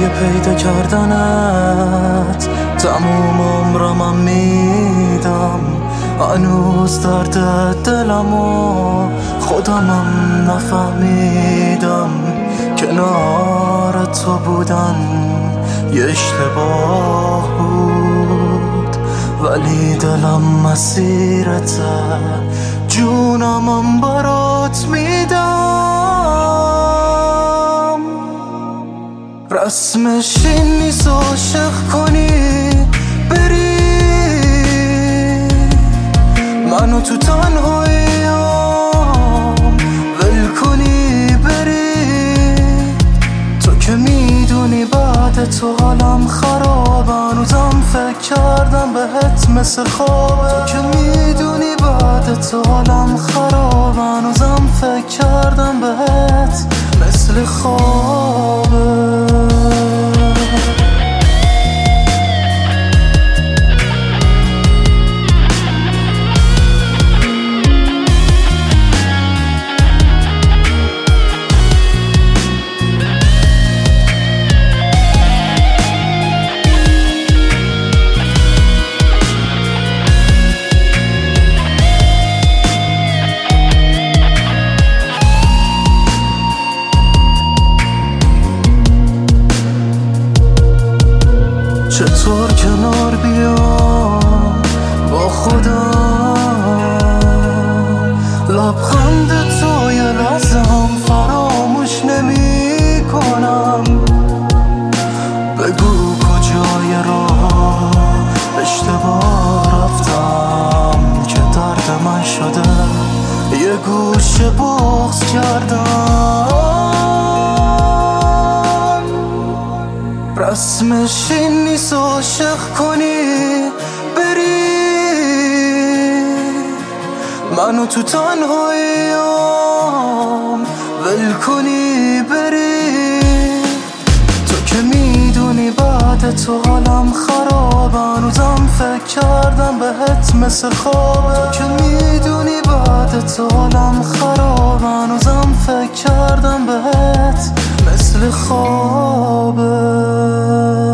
پیدا کردنت تموم عمرم میدم. هنوز درد دلمو خودمم نفهمیدم. کنار تو بودن یه اشتباه بود، ولی دلم مسیرته، جونمم برات میدم. رسمش این نیست عاشق کنی بری، منو تو تنهاییام ول کنی بری. تو که میدونی بعد تو حالم خرابه، هنوزم فکر کردم بهت مثل خوابه. تو که میدونی بعد تو حالم خرابه، هنوزم فکر کردم بهت مثل خوابه. چطور کنار بیام با خودم، لبخند تو یه لحظه هم فراموش نمی کنم. بگو کجای راه اشتباه رفتم که درد من شده یه گوشه بغض کردم. رسمش این نیست عاشق کنی بری، منو تو تنهاییام ول کنی بری. تو که میدونی بعد تو حالم خرابه، هنوزم فکر کردم بهت مثل خوابه. تو که میدونی بعد تو حالم خرابه، هنوزم فکر کردم بهت مثل خوابه.